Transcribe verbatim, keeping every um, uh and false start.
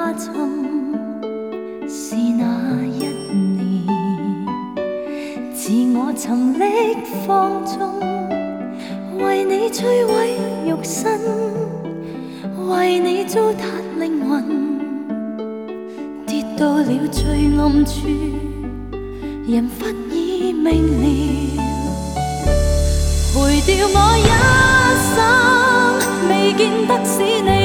下沉，是那一年，自我沉溺放纵，为你摧毁肉身，为你糟蹋灵魂，跌到了最暗处，人忽已明了，賠掉我一生，未見得使你